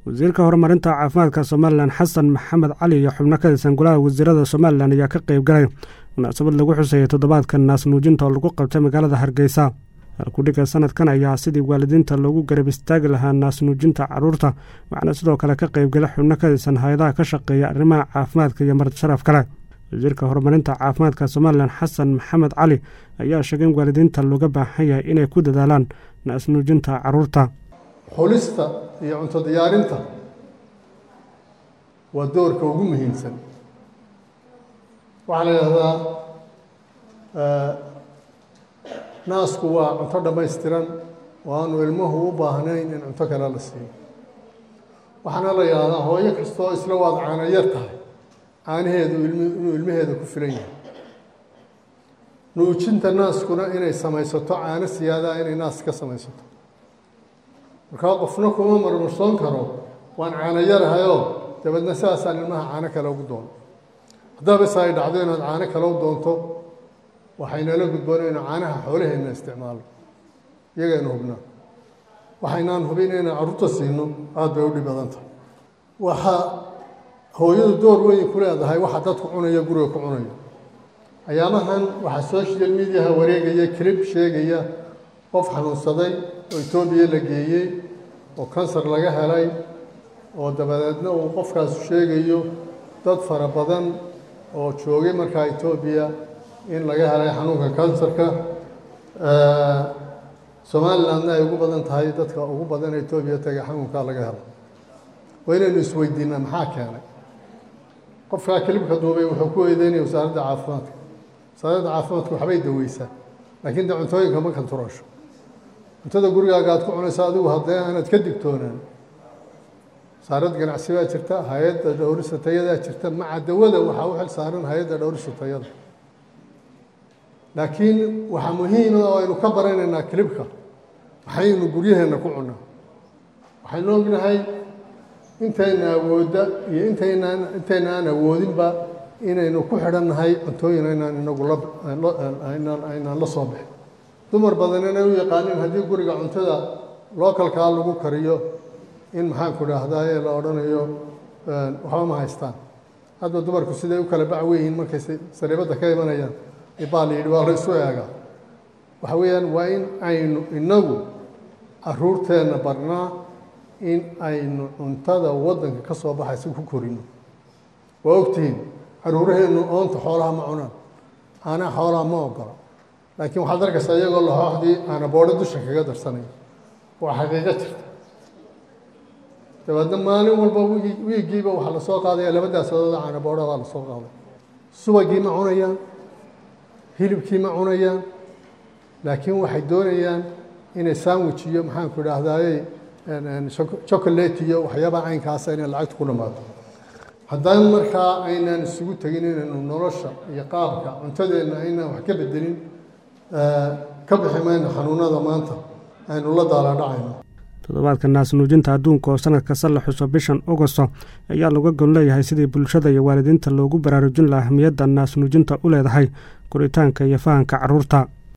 wasiirka horumarinta caafimaadka Soomaaliland Xasan Maxamed Cali iyo xubno ka tirsan golaha wasiirada Soomaaliland ayaa ka qayb galay munaasabad lagu xuseeyay toddobaadkan naas nuujinta oo lagu qabtay magaalada Hargeysa. Halkudhiga sanadkan ayaa sidii waalidiinta loogu garab istaagi lahaa naas nuujinta carruurta, waxaana sidoo kale ka qayb galay xubno ka tirsan hay'adaha ka shaqeeya arrimaha caafimaadka iyo marti sharaf kale. wasiirka horumarinta caafimaadka Soomaaliland Xasan Maxamed Cali ayaa sheegay in waalidiinta looga baahan yahay inay ku dadaalaan naas nuujinta carruurta. xulista iyo cunto diyaarinta waa doorka ugu muhiimsan. waxaa la yidhaahdaa naasku waa cunto dhammaystiran oo aanu ilmuhu u baahnayn in cunto kale la siiyo. waxaana la yidhaahdaa hooyo kastoo isla waad caano yar tahay caanaheedu inuu ilmaheeda ku filan yahay. nuujinta naaskuna inay samaysato caano siyaada inay naas ka samaysato. markaa qofna kuma marmarsoon karo waan caano yarahayoo dabeedna sidaasaan ilmaha caano kale ugu doono. haddaba bes ay dhacdo inaad caano kale u doonto waxaynala gudboon inaynu caanaha xoolaheenna isticmaalo, iyagaynu hubnaa. waxaynaan hubin inaynu carruurta siino aad bay u dhib badan tahay. waxaa hooyadu door weyn ku leedahay waxa dadku cunaya guriga ku cunaya. ayaamahan waxaa social mediaha wareegaya clip sheegaya qof xanuunsaday oo Itoobiya la geeyey oo kansar laga helay oo dabadeedna uu qofkaas sheegayo dad fara badan oo joogay markaa Itoobiya in laga helay xanuunka kansarka. Soomaalilandna ay ugu badan tahay dadka ugu badan ee Itoobiya tagay xanuunka laga helay. waynaynu isweydiinaa maxaa keenay. qofka kilibka duubay wuxuu ku eedeynaya wasaaradda caafimaadka. wasaaradda caafimaadku waxbay daweysaa laakiin cuntooyinka ma kantaroosho. cuntada gurigaaga aad ku cunaysa adigu haddii aanad ka digtoonaan. wasaaradda ganacsi baa jirta, hay-adda dhowrista tayadaa jirta, maca dawada waxaa u xil saaran hay-adda dhowrista tayada. laakiin waxaa muhiima oo aynu ka baranaynaa kilibka maxaynu guryaheenna ku cunnaa. waxaynu ognahay intayna awoodda iyo intayna aan awoodinba inaynu ku xidhannahay cuntooyin aynaan inagu aynaan la soo bixin. dumar badan inay u yaqaaniin haddii guriga cuntada localkaa lagu kariyo in maxaanku idhaahdaye la odhanayo waxba ma haystaan. hadba dumarku siday u kala bac weyihiin markay sariibadda ka imanayaan baa la yidhi waa la isu eegaa. waxa weeyaan waa in aynu inagu carruurteenna barnaa in aynu cuntada waddanka ka soo baxaysa ku korino. waa ogtihiin carruuraheennu oonta xoolaha ma cunaan, caanaha xoolaha ma ogola. laakiin waxaad arkaysaa iyagoo laxooxdii aana boodho dusha kaga darsanaya. waa xaqiiqo jirta. dabeedna maalin walba wiigiiba waxaa la soo qaadaya labadaas odooda caana boodha baa la soo qaaday. subagii ma cunayaan, hilibkii ma cunayaan, laakiin waxay doonayaan inay sandwich iyo maxaanku idhaahdaye chocolate iyo waxyaabaa caynkaasa inay lacagta ku dhamaato. haddaan markaa aynaan isugu tegin inaynu nolosha iyo qaabka cuntadeenna aynaan wax ka bedelin ka bixi mayno xanuunada maanta aynu la daaladhacayno. toddobaadka naas nuujinta adduunka oo sanad kasta la xuso bishan Agosto ayaa laga gon leeyahay sidii bulshada iyo waalidiinta loogu baraarujin lahaa ahmiyadda naas nuujinta u leedahay koritaanka iyo fahanka carruurta.